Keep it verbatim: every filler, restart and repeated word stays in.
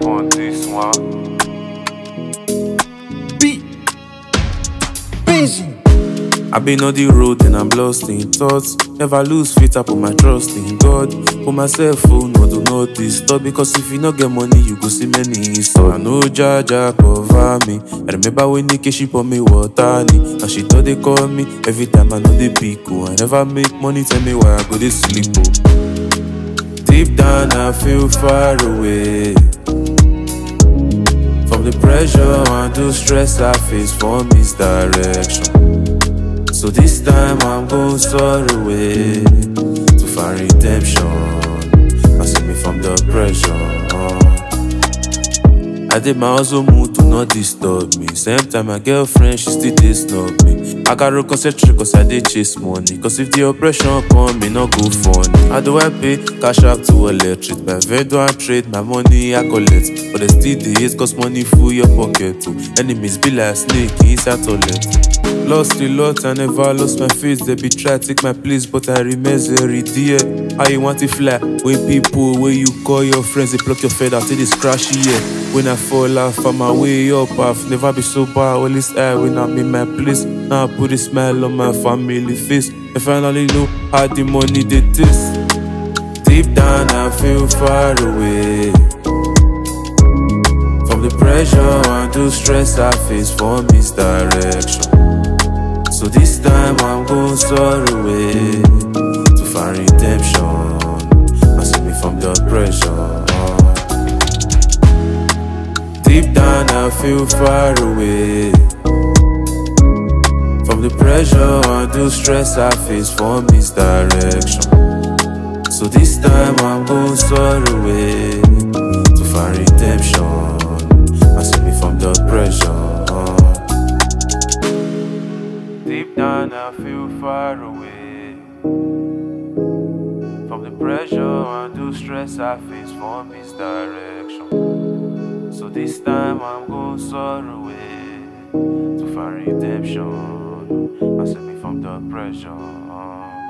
on this one. Be busy. I've been on the road and I'm lost in thoughts. Never lose faith, I put my trust in God. Put myself phone, no do not disturb. Because if you not get money, you go see many so I know Jaja cover me. I remember when Nikki she pour me water. Now she thought they call me every time I know they pick. Oh, I never make money, tell me why I go to sleep. Oh. Deep down I feel far away from the pressure and the stress I face for misdirection. So this time I'm going far away to find redemption. I save me from the pressure. I did my hustle mood to not disturb me. Same time my girlfriend, she still disturb me. I gotta concentrate cause I did chase money. Cause if the oppression come, me not go funny. How do I pay? Cash out to electric. My vendor and trade, my money I collect. But they still the hate cause money full your pocket too. Enemies be like snake inside toilet. Lost a lot, I never lost my face. They be try to take my place, but I remain very dear. How you want to fly? When people, when you call your friends, they pluck your feather till it's crashy, yeah. When I fall off, I'm my way up. I've never been so bad, always high when I'm in my place. Now I put a smile on my family face. I finally know how the money they taste. Deep down, I feel far away from the pressure and the stress I face for misdirection. So this time I'm going far away to find redemption. I save me from the pressure. Deep down I feel far away from the pressure and the stress I face for misdirection. So this time I'm going far away to find redemption. I save me from the pressure. Deep down I feel far away from the pressure and the stress I face for misdirection. So this time I'm going far away to find redemption. I save me from the pressure.